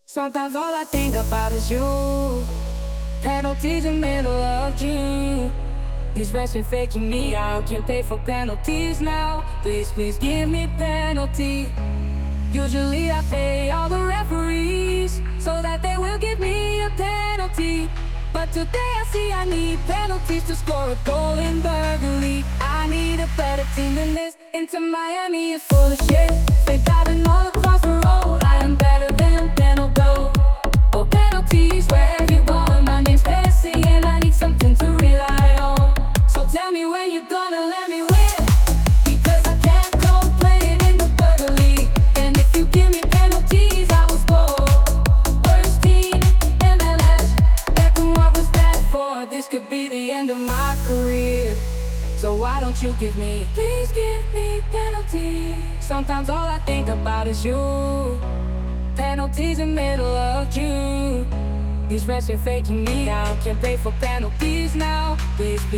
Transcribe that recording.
Sometimes all I think about is you. Penalties in middle of June. These refs been faking me out. Can't pay for penalties now. Please, please give me penalty. Usually I pay all the referees so that they will give me a penalty. But today I see I need penalties to score a goal in Burgundy. I need a better team than this. Inter Miami is full of shit. They got an all across the road. I am better than Penaldo. Oh, penalties where everyone. My name's Messi and I need something to rely on. So tell me when you're gonna let me win, because I can't go play it in the Burger League. And if you give me penalties, I will score. Worst team in MLS. Beckham, what was that for? This could be the end of my career. So why don't you please give me penalties. Sometimes all I think about is you. Penalties in middle of June. These refs are faking me out. Can't pay for penalties now. Please, please